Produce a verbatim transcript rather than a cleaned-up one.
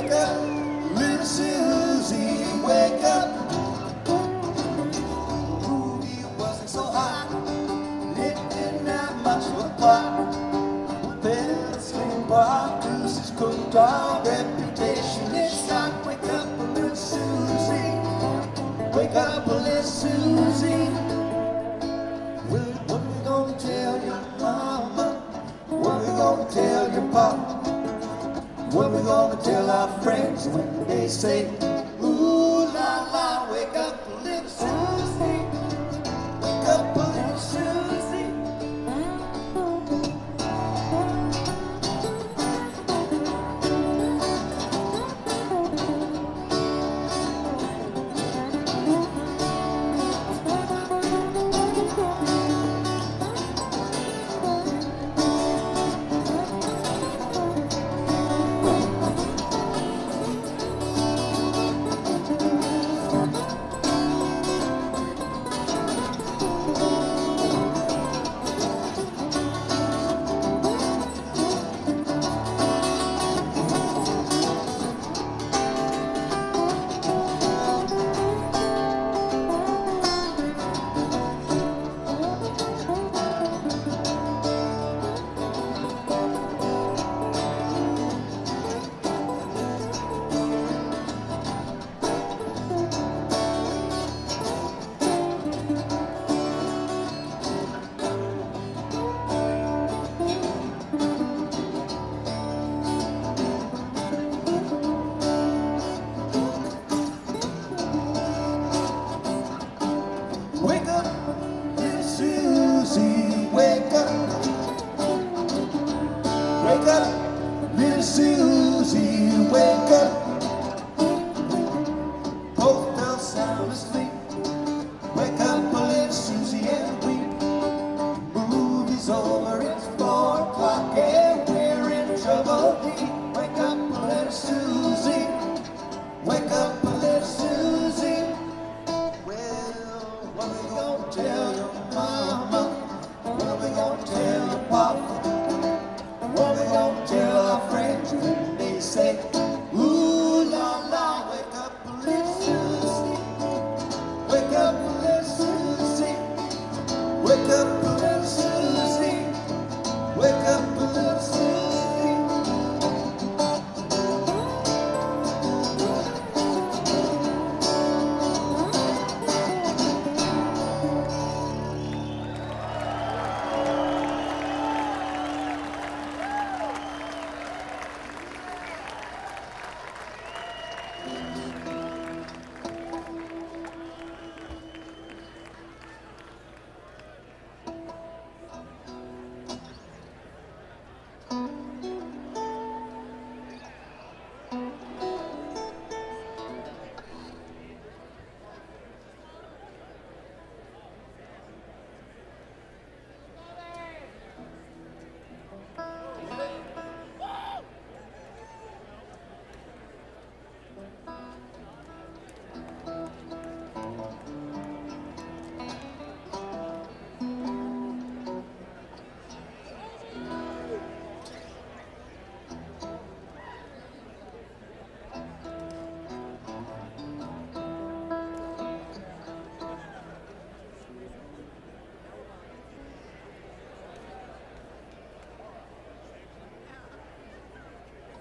wake up, little Susie, wake up. Ooh, it wasn't so hot, lifting that much of a pot. Well, slim bar, Lucy's cooked our reputation. It's shot, wake up, little Susie, wake up, little Susie. Well, what we gonna tell your mama? What we gonna tell your papa? What we gonna tell our friends when they say